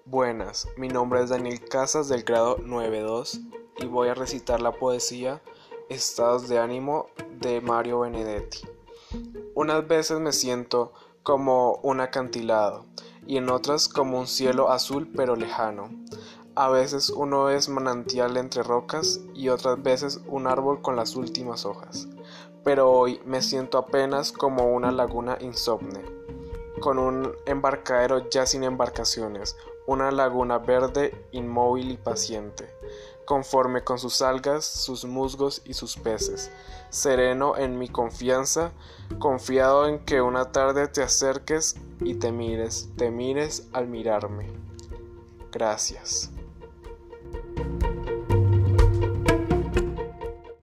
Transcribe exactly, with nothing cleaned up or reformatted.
Buenas, mi nombre es Daniel Casas del grado nueve dos y voy a recitar la poesía Estados de ánimo de Mario Benedetti. Unas veces me siento como un acantilado y en otras como un cielo azul pero lejano. A veces uno es manantial entre rocas y otras veces un árbol con las últimas hojas. Pero hoy me siento apenas como una laguna insomne, con un embarcadero ya sin embarcaciones, una laguna verde, inmóvil y paciente, conforme con sus algas, sus musgos y sus peces, sereno en mi confianza, confiado en que una tarde te acerques y te mires, te mires al mirarme. Gracias.